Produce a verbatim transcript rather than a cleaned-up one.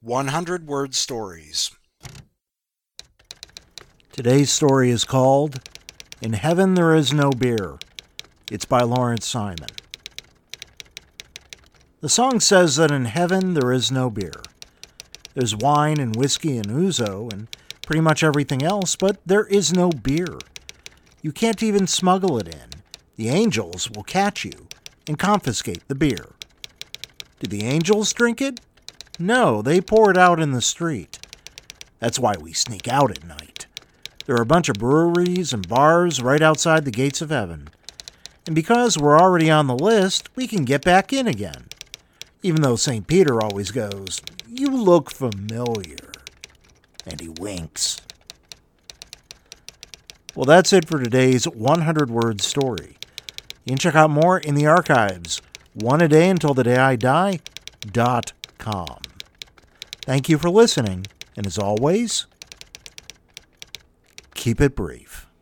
one hundred Word Stories. Today's story is called In Heaven There Is No Beer. It's by Lawrence Simon. The song says that in heaven there is no beer. There's wine and whiskey and ouzo and pretty much everything else, but there is no beer. You can't even smuggle it in. The angels will catch you and confiscate the beer. Do the angels drink it? No, they pour it out in the street. That's why we sneak out at night. There are a bunch of breweries and bars right outside the gates of heaven. And because we're already on the list, we can get back in again. Even though Saint Peter always goes, "You look familiar." And he winks. Well, that's it for today's one hundred Word Story. You can check out more in the archives, one a day until the day I die dot com. Thank you for listening, and as always, keep it brief.